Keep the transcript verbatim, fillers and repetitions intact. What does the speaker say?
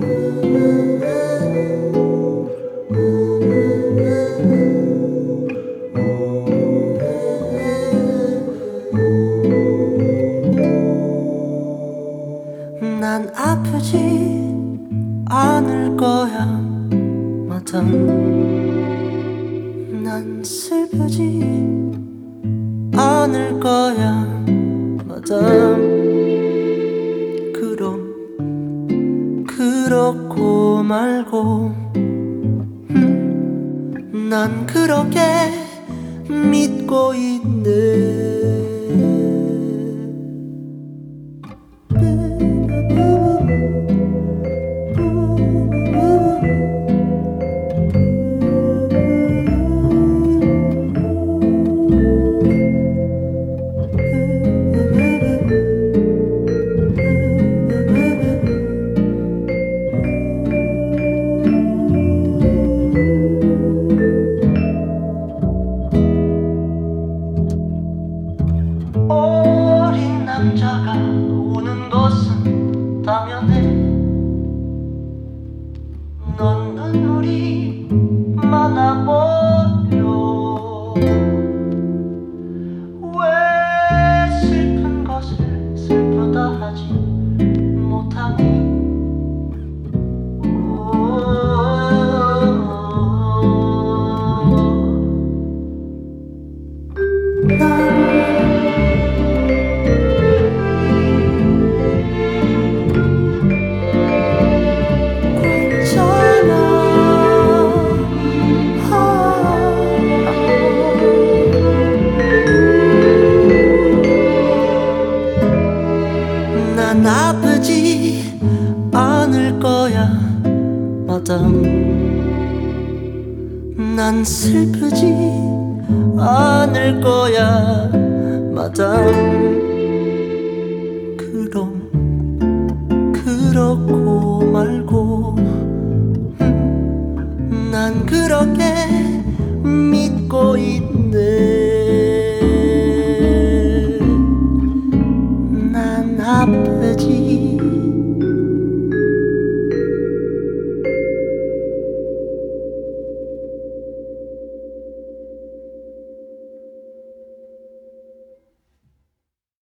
난 아프지 않을 거야 마담. 난 슬프지 않을 거야 마담. 그럼 그렇고 말고 음, 난 그렇게 믿고 있네. 어린 남자가 우는 것은 당연해. 넌 눈물이 많아 보여. 왜 슬픈 것을 슬프다 하지 못하니. 난 아프지 않을 거야 마담. 난 슬프지 않을 거야 마담. 그럼 그렇고 말고 음, 난 그렇게 믿고 있네. 난 아프지